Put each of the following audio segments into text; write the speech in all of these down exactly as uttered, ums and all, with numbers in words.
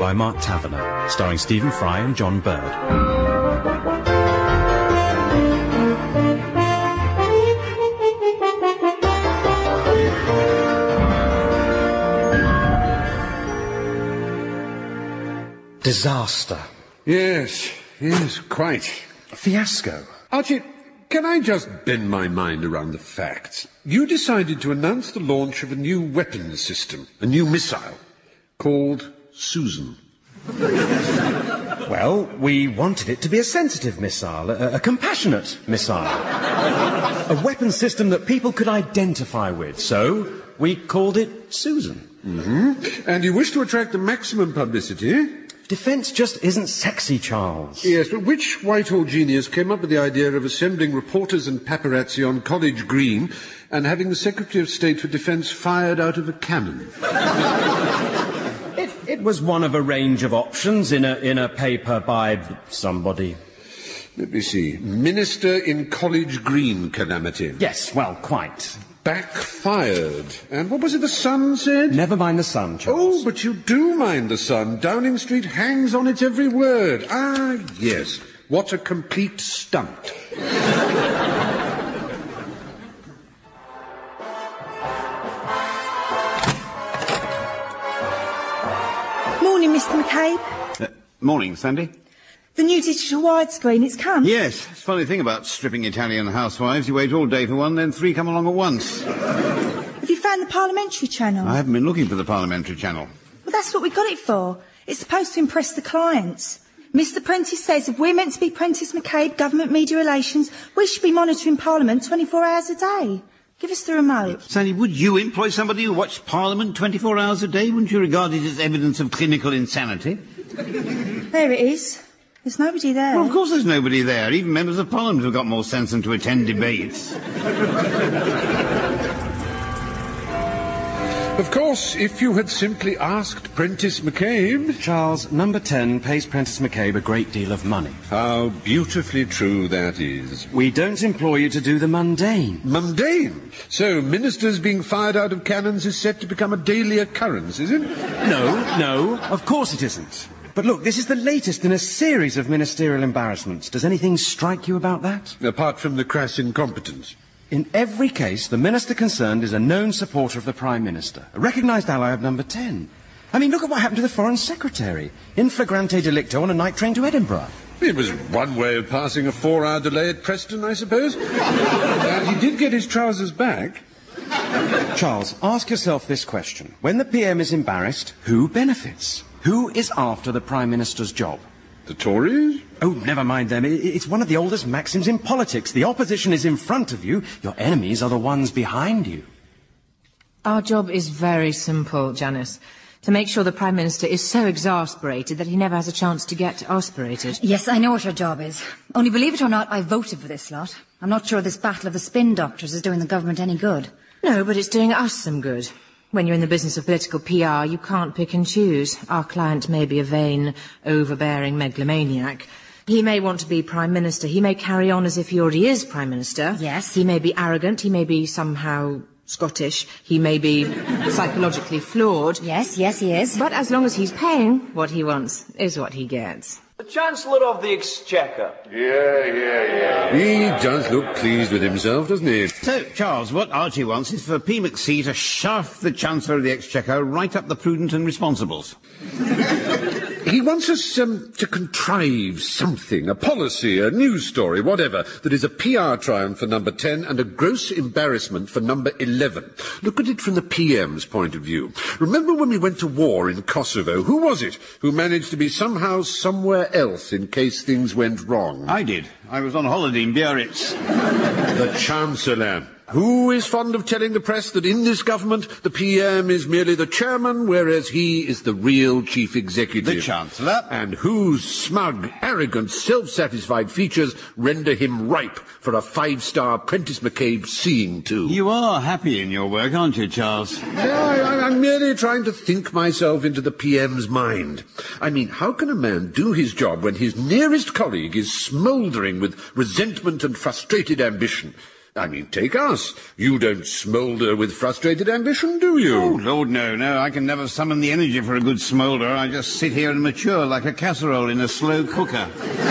by Mark Taverner, starring Stephen Fry and John Bird. Disaster. Yes, yes, quite. Fiasco. Archie, can I just bend my mind around the facts? You decided to announce the launch of a new weapons system, a new missile, called Susan. Well, we wanted it to be a sensitive missile, a, a compassionate missile. A weapon system that people could identify with, so we called it Susan. Mm-hmm. And you wish to attract the maximum publicity? Defence just isn't sexy, Charles. Yes, but which Whitehall genius came up with the idea of assembling reporters and paparazzi on College Green and having the Secretary of State for Defence fired out of a cannon? it, it was one of a range of options in a, in a paper by somebody. Let me see. Minister in College Green calamity. Yes, well, quite. Backfired. And what was it the Sun said? Never mind the Sun, Charles. Oh, but you do mind the Sun. Downing Street hangs on its every word. Ah, yes. What a complete stunt. Morning, Mister McCabe. Uh, morning, Sandy. The new digital widescreen, it's come. Yes, it's a funny thing about stripping Italian housewives. You wait all day for one, then three come along at once. Have you found the parliamentary channel? I haven't been looking for the parliamentary channel. Well, that's what we got it for. It's supposed to impress the clients. Mister Prentice says if we're meant to be Prentice McCabe, Government Media Relations, we should be monitoring Parliament twenty-four hours a day. Give us the remote. Sandy, would you employ somebody who watched Parliament twenty-four hours a day? Wouldn't you regard it as evidence of clinical insanity? There it is. There's nobody there. Well, of course there's nobody there. Even members of Parliament have got more sense than to attend debates. Of course, if you had simply asked Prentice McCabe... Charles, number ten pays Prentice McCabe a great deal of money. How beautifully true that is. We don't employ you to do the mundane. Mundane? So, ministers being fired out of cannons is set to become a daily occurrence, is it? No, no, of course it isn't. But look, this is the latest in a series of ministerial embarrassments. Does anything strike you about that? Apart from the crass incompetence. In every case, the minister concerned is a known supporter of the Prime Minister, a recognised ally of number ten. I mean, look at what happened to the Foreign Secretary, in flagrante delicto on a night train to Edinburgh. It was one way of passing a four-hour delay at Preston, I suppose. uh, he did get his trousers back. Charles, ask yourself this question. When the P M is embarrassed, who benefits? Who is after the Prime Minister's job? The Tories? Oh, never mind them. It's one of the oldest maxims in politics. The opposition is in front of you. Your enemies are the ones behind you. Our job is very simple, Janice. To make sure the Prime Minister is so exasperated that he never has a chance to get aspirated. Yes, I know what your job is. Only believe it or not, I voted for this lot. I'm not sure this battle of the spin doctors is doing the government any good. No, but it's doing us some good. When you're in the business of political P R, you can't pick and choose. Our client may be a vain, overbearing megalomaniac. He may want to be Prime Minister. He may carry on as if he already is Prime Minister. Yes. He may be arrogant. He may be somehow Scottish. He may be psychologically flawed. Yes, yes, he is. But as long as he's paying, what he wants is what he gets. The Chancellor of the Exchequer. Yeah, yeah, yeah. He does look pleased with himself, doesn't he? So, Charles, what Archie wants is for P. McC to shaft the Chancellor of the Exchequer right up the prudent and responsibles. He wants us um, to contrive something, a policy, a news story, whatever, that is a P R triumph for number ten and a gross embarrassment for number eleven. Look at it from the P M's point of view. Remember when we went to war in Kosovo? Who was it who managed to be somehow somewhere else in case things went wrong? I did. I was on holiday in Biarritz. The Chancellor. Who is fond of telling the press that in this government the P M is merely the chairman, whereas he is the real chief executive? The Chancellor. And whose smug, arrogant, self-satisfied features render him ripe for a five-star Prentice McCabe seeing to. You are happy in your work, aren't you, Charles? Yeah, I, I'm merely trying to think myself into the P M's mind. I mean, how can a man do his job when his nearest colleague is smouldering with resentment and frustrated ambition? I mean, take us. You don't smoulder with frustrated ambition, do you? Oh, Lord, no, no. I can never summon the energy for a good smoulder. I just sit here and mature like a casserole in a slow cooker.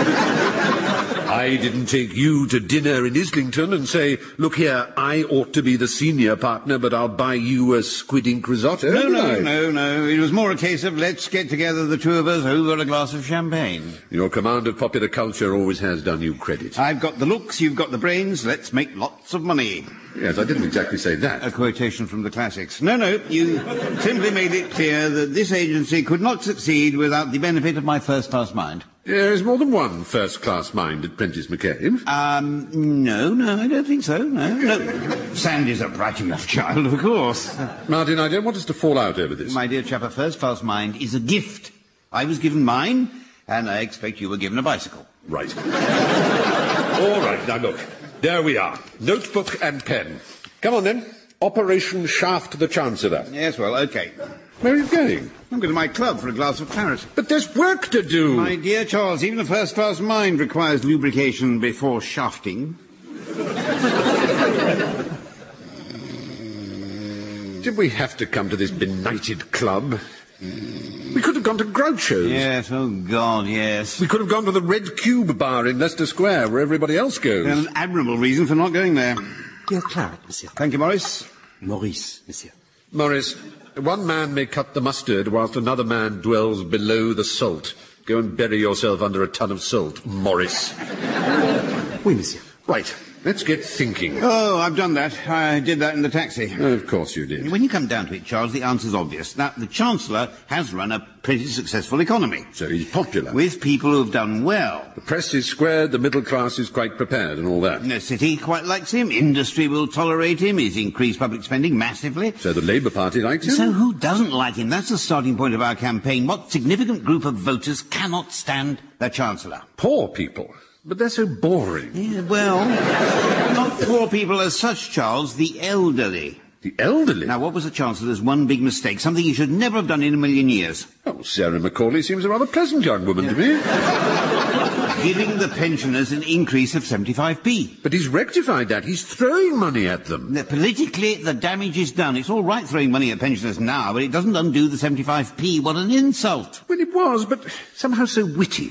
I didn't take you to dinner in Islington and say, look here, I ought to be the senior partner, but I'll buy you a squid ink risotto. No, no, I? no, no. It was more a case of let's get together, the two of us, over a glass of champagne. Your command of popular culture always has done you credit. I've got the looks, you've got the brains, let's make lots of money. Yes, I didn't exactly say that. A quotation from the classics. No, no, you simply made it clear that this agency could not succeed without the benefit of my first-class mind. There's more than one first-class mind at Prentice McCabe. Um, no, no, I don't think so, no, no. Sandy's a bright enough child, of course. Martin, I don't want us to fall out over this. My dear chap, a first-class mind is a gift. I was given mine, and I expect you were given a bicycle. Right. All right, now look. There we are. Notebook and pen. Come on, then. Operation Shaft the Chancellor. Yes, well, OK. Where are you going? I'm going to my club for a glass of claret. But there's work to do. My dear Charles, even a first-class mind requires lubrication before shafting. Did we have to come to this benighted club? We could have gone to Groucho's. Yes, oh God, yes. We could have gone to the Red Cube bar in Leicester Square, where everybody else goes. An admirable reason for not going there. Your claret, monsieur. Thank you, Morris. Maurice, monsieur. Morris, one man may cut the mustard whilst another man dwells below the salt. Go and bury yourself under a ton of salt, Morris. Oui, monsieur. Right, let's get thinking. Oh, I've done that. I did that in the taxi. Of course you did. When you come down to it, Charles, the answer's obvious. Now, the Chancellor has run a pretty successful economy. So he's popular. With people who've done well. The press is squared, the middle class is quite prepared and all that. The city quite likes him, industry will tolerate him, he's increased public spending massively. So the Labour Party likes him? So who doesn't like him? That's the starting point of our campaign. What significant group of voters cannot stand the Chancellor? Poor people. But they're so boring. Yeah, well, not poor people as such, Charles, the elderly. The elderly? Now, what was the Chancellor's one big mistake? Something he should never have done in a million years. Oh, Sarah Macaulay seems a rather pleasant young woman yeah. to me. Giving the pensioners an increase of seventy-five p. But he's rectified that. He's throwing money at them. Now, politically, the damage is done. It's all right throwing money at pensioners now, but it doesn't undo the seventy-five p. What an insult. Well, it was, but somehow so witty.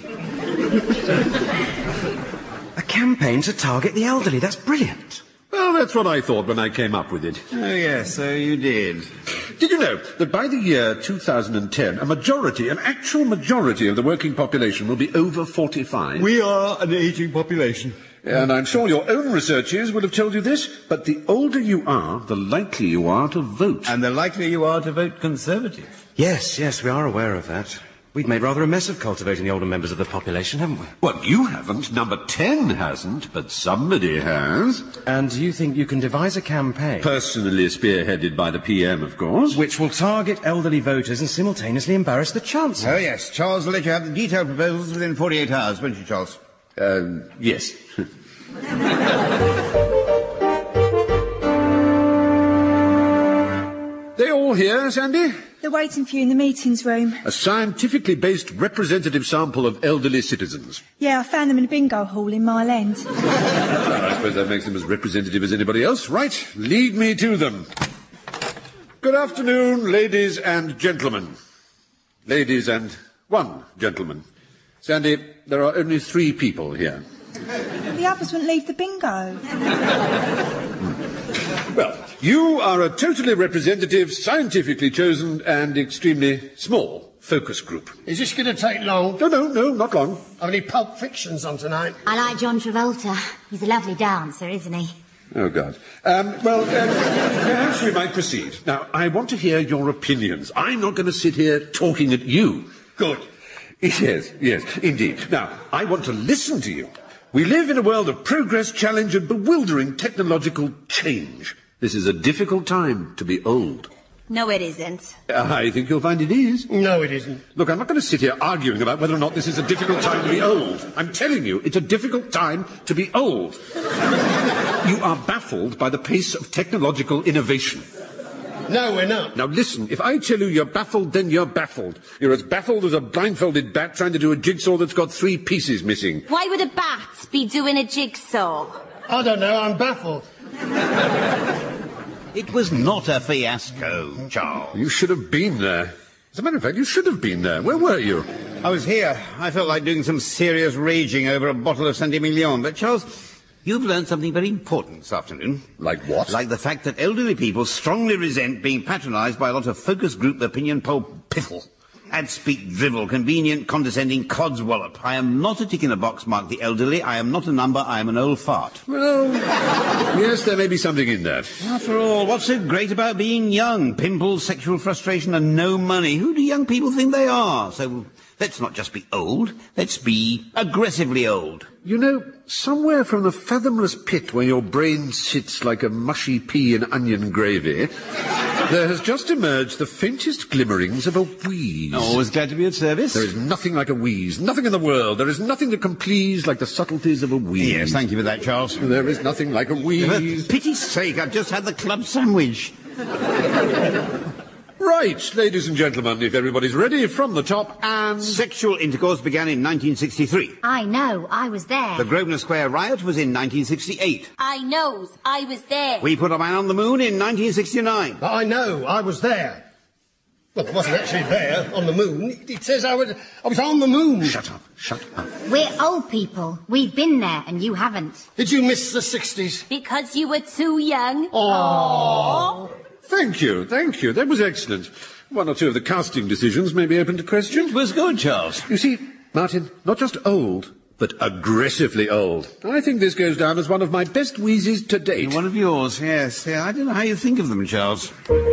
A campaign to target the elderly. That's brilliant. Well, that's what I thought when I came up with it. Oh, yes, so you did. Did you know that by the year two thousand ten, a majority, an actual majority of the working population will be over forty-five? We are an ageing population. And I'm sure your own researchers will have told you this, but the older you are, the likelier you are to vote. And the likelier you are to vote Conservative. Yes, yes, we are aware of that. We've made rather a mess of cultivating the older members of the population, haven't we? Well, you haven't. Number ten hasn't, but somebody has. And you think you can devise a campaign? Personally spearheaded by the P M, of course. Which will target elderly voters and simultaneously embarrass the Chancellor. Oh, yes. Charles will let you have the detailed proposals within forty-eight hours, won't you, Charles? Um, yes. They all here, Sandy? They're waiting for you in the meetings room. A scientifically based representative sample of elderly citizens. Yeah, I found them in a bingo hall in Mile End. Well, I suppose that makes them as representative as anybody else. Right, lead me to them. Good afternoon, ladies and gentlemen. Ladies and one gentleman. Sandy, there are only three people here. The others wouldn't leave the bingo. Well, you are a totally representative, scientifically chosen, and extremely small focus group. Is this going to take long? No, no, no, not long. How many Pulp Fictions on tonight? I like John Travolta. He's a lovely dancer, isn't he? Oh, God. Um, well, um, perhaps we might proceed. Now, I want to hear your opinions. I'm not going to sit here talking at you. Good. Yes, yes, indeed. Now, I want to listen to you. We live in a world of progress, challenge, and bewildering technological change. This is a difficult time to be old. No, it isn't. I think you'll find it is. No, it isn't. Look, I'm not going to sit here arguing about whether or not this is a difficult time to be old. I'm telling you, it's a difficult time to be old. You are baffled by the pace of technological innovation. No, we're not. Now listen, if I tell you you're baffled, then you're baffled. You're as baffled as a blindfolded bat trying to do a jigsaw that's got three pieces missing. Why would a bat be doing a jigsaw? I don't know, I'm baffled. It was not a fiasco, Charles. You should have been there. As a matter of fact, you should have been there. Where were you? I was here. I felt like doing some serious raging over a bottle of Saint-Emilion. But, Charles, you've learned something very important this afternoon. Like what? Like the fact that elderly people strongly resent being patronised by a lot of focus group opinion poll piffle. Ad-speak drivel, convenient, condescending codswallop. I am not a tick in a box marked the elderly. I am not a number. I am an old fart. Well, yes, there may be something in that. After all, what's so great about being young? Pimples, sexual frustration, and no money. Who do young people think they are? So let's not just be old. Let's be aggressively old. You know, somewhere from the fathomless pit where your brain sits like a mushy pea in onion gravy, there has just emerged the faintest glimmerings of a wheeze. Always glad to be of service. There is nothing like a wheeze. Nothing in the world. There is nothing that can please like the subtleties of a wheeze. Yes, thank you for that, Charles. There is nothing like a wheeze. For pity's sake, I've just had the club sandwich. Right, ladies and gentlemen, if everybody's ready, from the top, and... Sexual intercourse began in nineteen sixty-three. I know, I was there. The Grosvenor Square riot was in nineteen sixty-eight. I knows, I was there. We put a man on the moon in nineteen sixty-nine. I know, I was there. Well, I wasn't actually there, on the moon. It says I was, I was on the moon. Shut up, shut up. We're old people. We've been there, and you haven't. Did you miss the sixties? Because you were too young. Aww. Thank you, thank you. That was excellent. One or two of the casting decisions may be open to question. It was good, Charles. You see, Martin, not just old, but aggressively old. I think this goes down as one of my best wheezes to date. One of yours, yes. Yeah, I don't know how you think of them, Charles.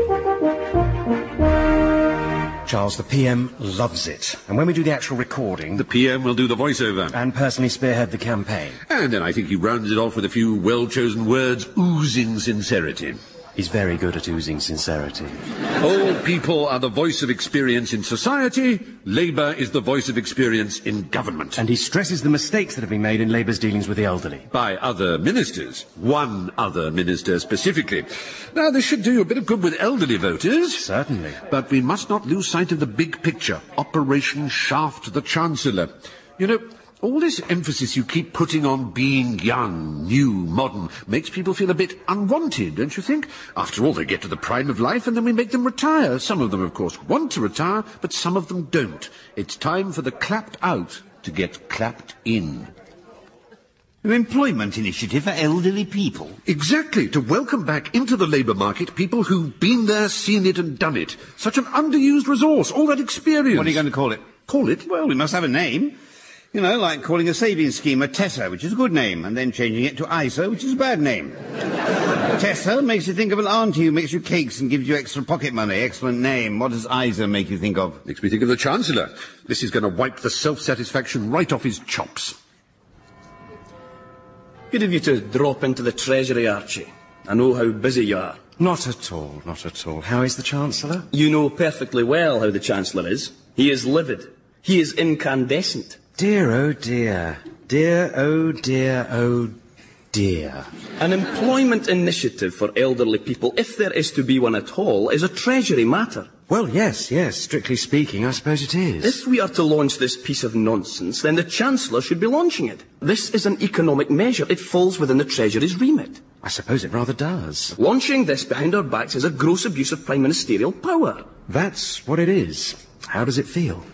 Charles, the P M loves it. And when we do the actual recording... The P M will do the voiceover. And personally spearhead the campaign. And then I think he rounds it off with a few well-chosen words oozing sincerity. He's very good at oozing sincerity. Old people are the voice of experience in society. Labour is the voice of experience in government. And he stresses the mistakes that have been made in Labour's dealings with the elderly. By other ministers. One other minister specifically. Now, this should do you a bit of good with elderly voters. Certainly. But we must not lose sight of the big picture. Operation Shaft the Chancellor. You know... all this emphasis you keep putting on being young, new, modern, makes people feel a bit unwanted, don't you think? After all, they get to the prime of life and then we make them retire. Some of them, of course, want to retire, but some of them don't. It's time for the clapped out to get clapped in. An employment initiative for elderly people. Exactly, to welcome back into the labour market people who've been there, seen it and done it. Such an underused resource, all that experience. What are you going to call it? Call it? Well, we must have a name. You know, like calling a savings scheme a Tessa, which is a good name, and then changing it to I S A, which is a bad name. Tessa makes you think of an auntie who makes you cakes and gives you extra pocket money. Excellent name. What does I S A make you think of? Makes me think of the Chancellor. This is going to wipe the self-satisfaction right off his chops. Good of you to drop into the Treasury, Archie. I know how busy you are. Not at all, not at all. How is the Chancellor? You know perfectly well how the Chancellor is. He is livid. He is incandescent. Dear, oh dear. Dear, oh dear, oh dear. An employment initiative for elderly people, if there is to be one at all, is a Treasury matter. Well, yes, yes. Strictly speaking, I suppose it is. If we are to launch this piece of nonsense, then the Chancellor should be launching it. This is an economic measure. It falls within the Treasury's remit. I suppose it rather does. Launching this behind our backs is a gross abuse of prime ministerial power. That's what it is. How does it feel?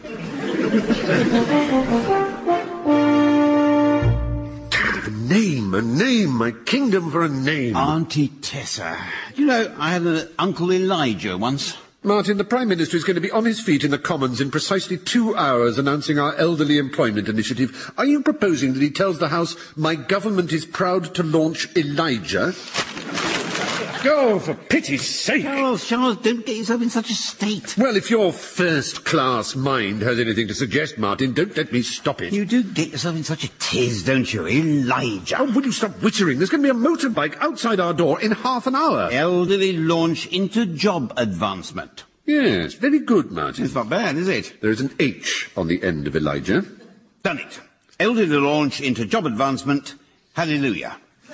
A name, a name, my kingdom for a name. Auntie Tessa. You know, I had an Uncle Elijah once. Martin, the Prime Minister is going to be on his feet in the Commons in precisely two hours announcing our elderly employment initiative. Are you proposing that he tells the House, my government is proud to launch Elijah? Go, for pity's sake! Charles, Charles, don't get yourself in such a state. Well, if your first-class mind has anything to suggest, Martin, don't let me stop it. You do get yourself in such a tiz, don't you? Elijah. Oh, will you stop wittering? There's going to be a motorbike outside our door in half an hour. Elderly launch into job advancement. Yes, very good, Martin. It's not bad, is it? There is an H on the end of Elijah. Done it. Elderly launch into job advancement. Hallelujah.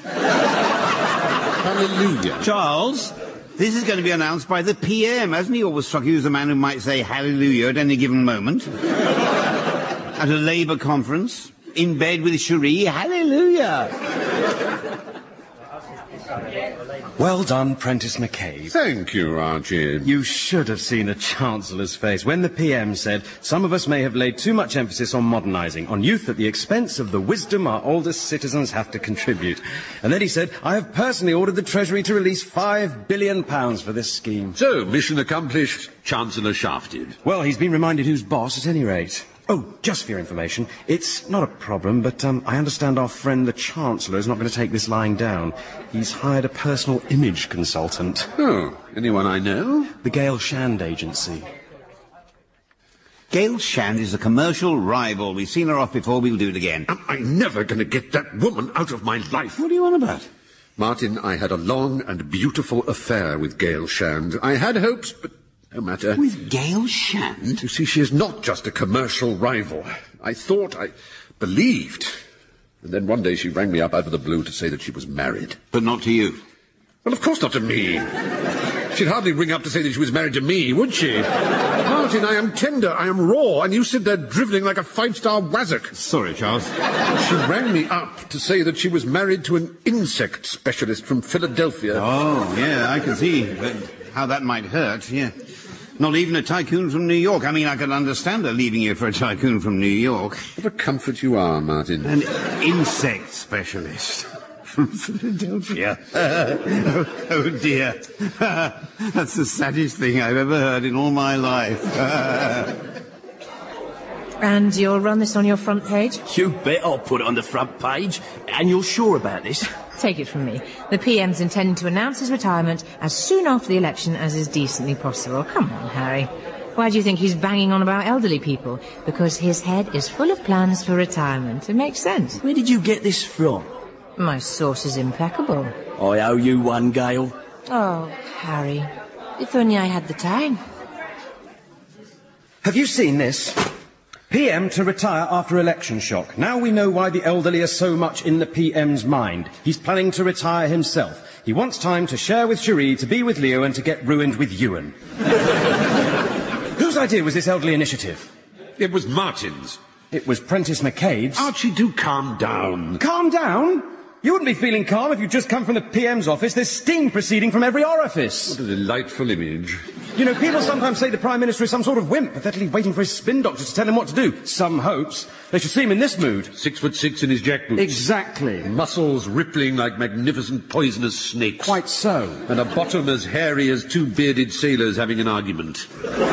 Hallelujah. Charles, this is going to be announced by the P M, hasn't he always struck you as a man who might say hallelujah at any given moment? At a Labour conference, in bed with Cherie, hallelujah. Well done, Prentice McCabe. Thank you, Archie. You should have seen the Chancellor's face when the P M said, some of us may have laid too much emphasis on modernising, on youth at the expense of the wisdom our oldest citizens have to contribute. And then he said, I have personally ordered the Treasury to release five billion pounds for this scheme. So, mission accomplished, Chancellor shafted. Well, he's been reminded who's boss at any rate. Oh, just for your information, it's not a problem, but um, I understand our friend the Chancellor is not going to take this lying down. He's hired a personal image consultant. Oh, anyone I know? The Gail Shand Agency. Gail Shand is a commercial rival. We've seen her off before, we'll do it again. Am I never going to get that woman out of my life? What are you on about? Martin, I had a long and beautiful affair with Gail Shand. I had hopes, but no matter. With Gail Shand? You see, she is not just a commercial rival. I thought, I believed. And then one day she rang me up out of the blue to say that she was married. But not to you? Well, of course not to me. She'd hardly ring up to say that she was married to me, would she? Martin, I am tender, I am raw, and you sit there drivelling like a five-star wazzock. Sorry, Charles. She rang me up to say that she was married to an insect specialist from Philadelphia. Oh, yeah, I can see how that might hurt, yeah. Not even a tycoon from New York. I mean, I can understand her leaving you for a tycoon from New York. What a comfort you are, Martin. An insect specialist from Philadelphia. oh, oh, dear. That's the saddest thing I've ever heard in all my life. And you'll run this on your front page? You bet I'll put it on the front page. And you're sure about this? Take it from me. The P M's intending to announce his retirement as soon after the election as is decently possible. Come on, Harry. Why do you think he's banging on about elderly people? Because his head is full of plans for retirement. It makes sense. Where did you get this from? My source is impeccable. I owe you one, Gail. Oh, Harry. If only I had the time. Have you seen this? P M to retire after election shock. Now we know why the elderly are so much in the P M's mind. He's planning to retire himself. He wants time to share with Cherie, to be with Leo, and to get ruined with Ewan. Whose idea was this elderly initiative? It was Martin's. It was Prentice McCabe's. Archie, do calm down. Calm down? You wouldn't be feeling calm if you'd just come from the P M's office. There's steam proceeding from every orifice. What a delightful image. You know, people sometimes say the Prime Minister is some sort of wimp, pathetically waiting for his spin doctor to tell him what to do. Some hopes. They should see him in this mood. Six foot six in his jackboots. Exactly. Muscles rippling like magnificent poisonous snakes. Quite so. And a bottom as hairy as two bearded sailors having an argument.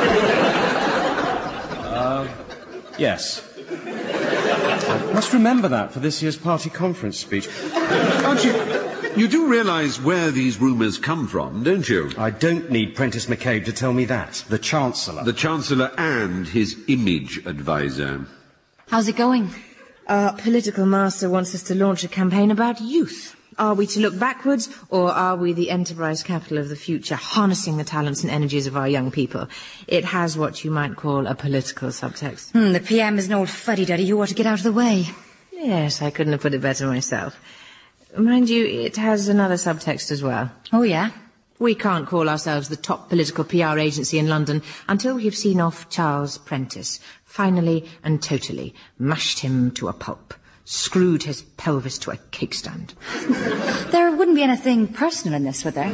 Uh, yes. I must remember that for this year's party conference speech. Archie, you do realise where these rumours come from, don't you? I don't need Prentice McCabe to tell me that. The Chancellor. The Chancellor and his image advisor. How's it going? Our political master wants us to launch a campaign about youth. Are we to look backwards, or are we the enterprise capital of the future, harnessing the talents and energies of our young people? It has what you might call a political subtext. Hmm, the P M is an old fuddy-duddy who ought to get out of the way. Yes, I couldn't have put it better myself. Mind you, it has another subtext as well. Oh, yeah? We can't call ourselves the top political P R agency in London until we've seen off Charles Prentice, finally and totally mashed him to a pulp, screwed his pelvis to a cake stand. There wouldn't be anything personal in this, would there?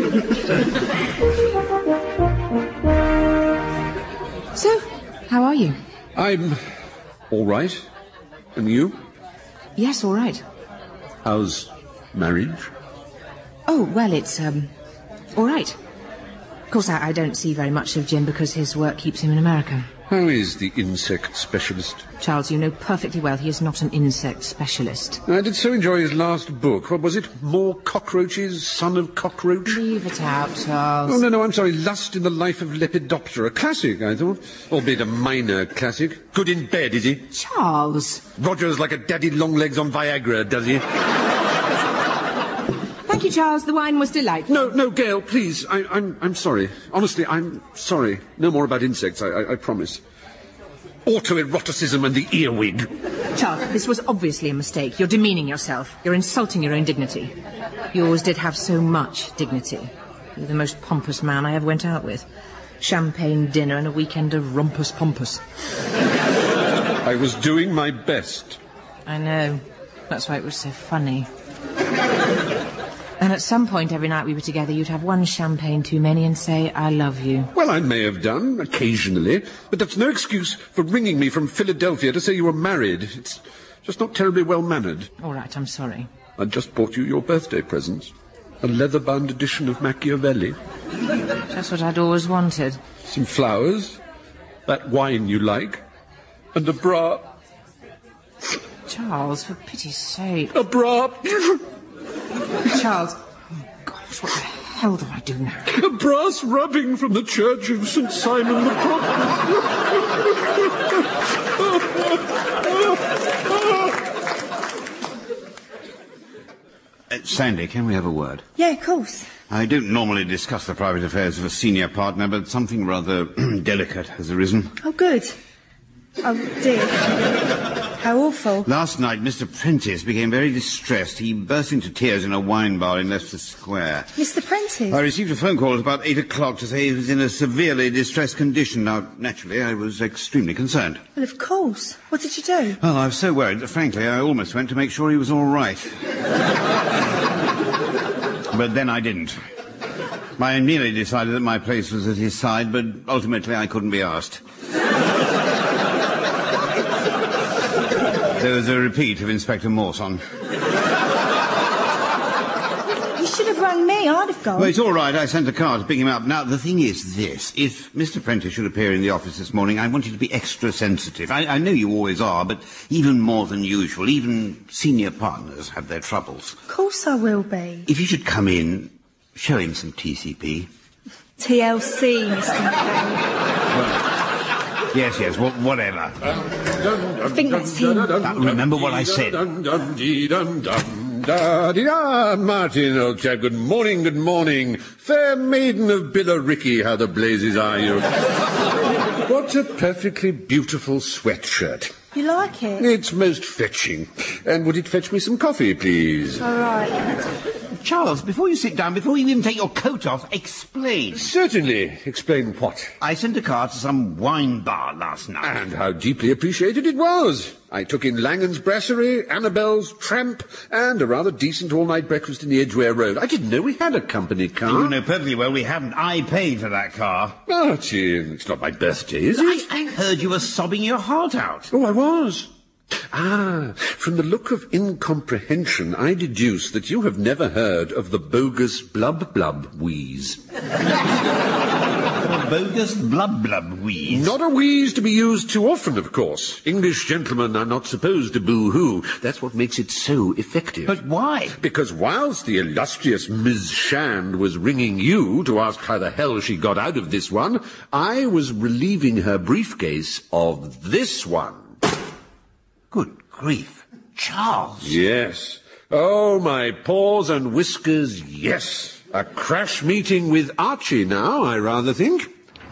So, how are you? I'm all right. And you? Yes, all right. How's marriage? Oh, well, it's, um, all right. Of course, I, I don't see very much of Jim because his work keeps him in America. How is the insect specialist? Charles, you know perfectly well he is not an insect specialist. I did so enjoy his last book. What was it? More Cockroaches, Son of Cockroach? Leave it out, Charles. Oh, no, no, I'm sorry. Lust in the Life of Lepidoptera. A classic, I thought. Albeit a minor classic. Good in bed, is he? Charles! Roger's like a daddy long-legs on Viagra, does he? Thank you, Charles. The wine was delightful. No, no, Gail, please. I, I'm, I'm sorry. Honestly, I'm sorry. No more about insects, I, I, I promise. Autoeroticism and the earwig. Charles, this was obviously a mistake. You're demeaning yourself. You're insulting your own dignity. You always did have so much dignity. You're the most pompous man I ever went out with. Champagne dinner and a weekend of rumpus pompous. I was doing my best. I know. That's why it was so funny. And at some point every night we were together, you'd have one champagne too many and say, I love you. Well, I may have done, occasionally, but that's no excuse for ringing me from Philadelphia to say you were married. It's just not terribly well-mannered. All right, I'm sorry. I just bought you your birthday presents. A leather-bound edition of Machiavelli. Just what I'd always wanted. Some flowers, that wine you like, and a bra. Charles, for pity's sake. A bra. Charles. Oh, gosh, what the hell do I do now? A brass rubbing from the Church of Saint Simon the uh, Sandy, can we have a word? Yeah, of course. I don't normally discuss the private affairs of a senior partner, but something rather delicate has arisen. Oh, good. Oh, dear. How awful. Last night, Mister Prentice became very distressed. He burst into tears in a wine bar in Leicester Square. Mister Prentice? I received a phone call at about eight o'clock to say he was in a severely distressed condition. Now, naturally, I was extremely concerned. Well, of course. What did you do? Well, I was so worried that, frankly, I almost went to make sure he was all right. But then I didn't. I nearly decided that my place was at his side, but ultimately I couldn't be asked. There was a repeat of Inspector Mawson. You should have rung me. I'd have gone. Well, it's all right. I sent a car to pick him up. Now, the thing is this. If Mister Prentice should appear in the office this morning, I want you to be extra sensitive. I, I know you always are, but even more than usual. Even senior partners have their troubles. Of course I will be. If you should come in, show him some T C P. T L C, Mister McCabe. Well, yes, yes, wh- whatever. I think that's him. Now, remember what I said. Da-dee-da, Martin, old chap, good morning, good morning. Fair maiden of Billericay, how the blazes are you? What a perfectly beautiful sweatshirt. You like it? It's most fetching. And would it fetch me some coffee, please? All right. Charles, before you sit down, before you even take your coat off, explain. Certainly. Explain what? I sent a car to some wine bar last night. And how deeply appreciated it was. I took in Langan's Brasserie, Annabelle's Tramp, and a rather decent all-night breakfast in the Edgware Road. I didn't know we had a company car. You know perfectly well we haven't. I paid for that car. Martin, it's not my birthday, is it? I, I heard you were sobbing your heart out. Oh, I was. Ah, from the look of incomprehension, I deduce that you have never heard of the bogus blub blub wheeze. Bogus blub blub wheeze? Not a wheeze to be used too often, of course. English gentlemen are not supposed to boo-hoo. That's what makes it so effective. But why? Because whilst the illustrious Miz Shand was ringing you to ask how the hell she got out of this one, I was relieving her briefcase of this one. Good grief. Charles. Yes. Oh, my paws and whiskers, yes. A crash meeting with Archie now, I rather think.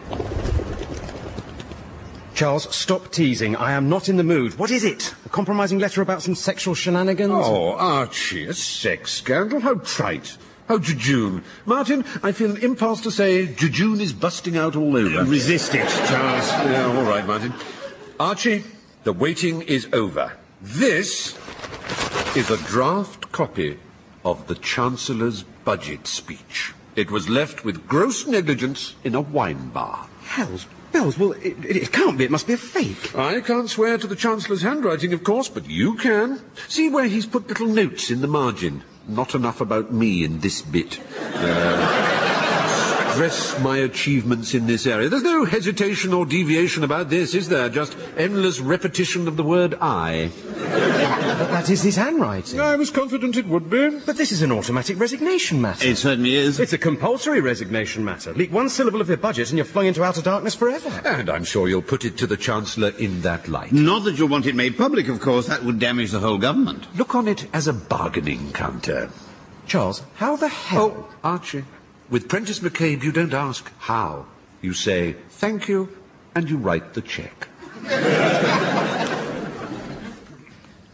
Charles, stop teasing. I am not in the mood. What is it? A compromising letter about some sexual shenanigans? Oh, Archie, a sex scandal? How trite. How jejune. Martin, I feel an impulse to say jejune is busting out all over. Resist it, Charles. Yeah, all right, Martin. Archie, the waiting is over. This is a draft copy of the Chancellor's budget speech. It was left with gross negligence in a wine bar. Hells bells, well, it, it, it can't be. It must be a fake. I can't swear to the Chancellor's handwriting, of course, but you can. See where he's put little notes in the margin. Not enough about me in this bit. Uh, stress my achievements in this area. There's no hesitation or deviation about this, is there? Just endless repetition of the word I. But that is his handwriting. I was confident it would be. But this is an automatic resignation matter. It certainly is. It's a compulsory resignation matter. Leak one syllable of your budget and you're flung into outer darkness forever. And I'm sure you'll put it to the Chancellor in that light. Not that you'll want it made public, of course. That would damage the whole government. Look on it as a bargaining counter. Charles, how the hell... Oh, Archie, with Prentice McCabe you don't ask how. You say thank you, and you write the cheque.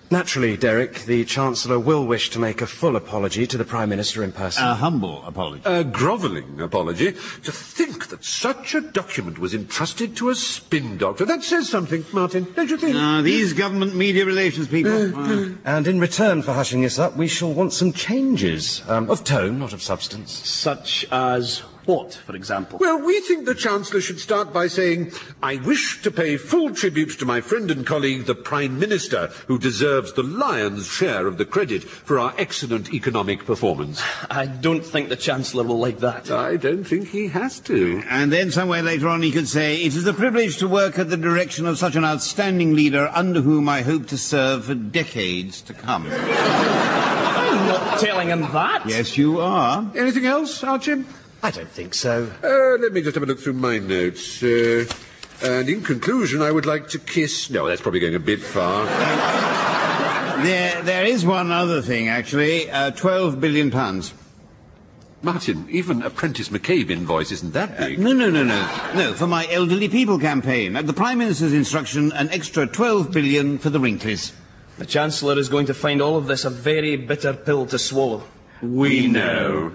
Naturally, Derek, the Chancellor will wish to make a full apology to the Prime Minister in person. A humble apology. A grovelling apology. To think that such a document was entrusted to a spin doctor. That says something, Martin, don't you think? Ah, these government media relations people. Uh, and in return for hushing us up, we shall want some changes. Um, of tone, not of substance. Such as what, for example? Well, we think the Chancellor should start by saying, I wish to pay full tribute to my friend and colleague, the Prime Minister, who deserves the lion's share of the credit for our excellent economic performance. I don't think the Chancellor will like that. I don't think he has to. And then somewhere later on he could say, it is a privilege to work at the direction of such an outstanding leader under whom I hope to serve for decades to come. I'm not telling him that. Yes, you are. Anything else, Archie? I don't think so. Uh, let me just have a look through my notes. Uh, and in conclusion, I would like to kiss... No, that's probably going a bit far. There, there is one other thing, actually. Uh, Twelve billion pounds. Martin, even Apprentice McCabe invoice isn't that big. Uh, no, no, no, no. No, for my elderly people campaign. At the Prime Minister's instruction, an extra twelve billion for the wrinklies. The Chancellor is going to find all of this a very bitter pill to swallow. We know.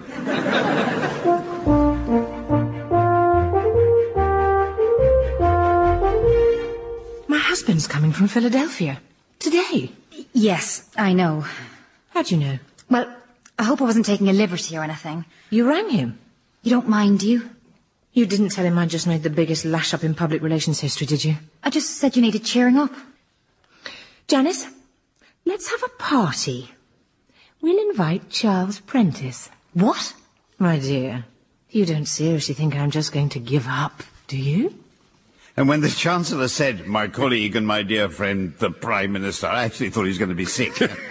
My husband's coming from Philadelphia. Today. Yes, I know. How'd you know? Well, I hope I wasn't taking a liberty or anything. You rang him. You don't mind, do you? You didn't tell him I just made the biggest lash-up in public relations history, did you? I just said you needed cheering up. Janice, let's have a party. We'll invite Charles Prentice. What? My dear, you don't seriously think I'm just going to give up, do you? And when the Chancellor said, my colleague and my dear friend, the Prime Minister, I actually thought he was going to be sick.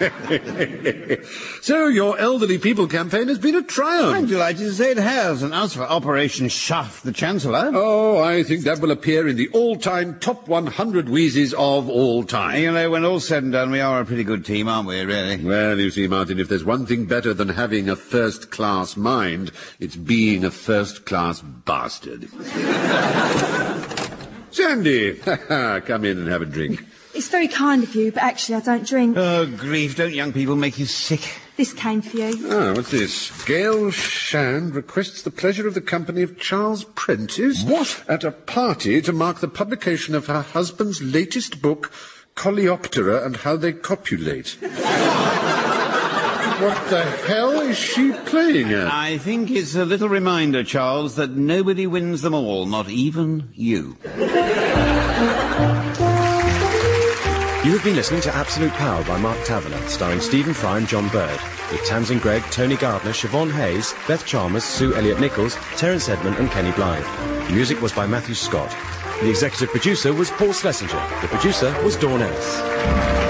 So your elderly people campaign has been a triumph. I'm delighted to say it has. And as for Operation Shaft the Chancellor... Oh, I think that will appear in the all-time top one hundred wheezes of all time. You know, when all's said and done, we are a pretty good team, aren't we, really? Well, you see, Martin, if there's one thing better than having a first-class mind, it's being a first-class bastard. Sandy, come in and have a drink. It's very kind of you, but actually I don't drink. Oh, grief, don't young people make you sick? This came for you. Ah, what's this? Gail Shand requests the pleasure of the company of Charles Prentice. What? At a party to mark the publication of her husband's latest book, Coleoptera and How They Copulate. What the hell is she playing at? I think it's a little reminder, Charles, that nobody wins them all, not even you. You have been listening to Absolute Power by Mark Tavener, starring Stephen Fry and John Bird, with Tamsin Gregg, Tony Gardner, Siobhan Hayes, Beth Chalmers, Sue Elliott-Nichols, Terence Edmond and Kenny Blythe. The music was by Matthew Scott. The executive producer was Paul Schlesinger. The producer was Dawn Ellis.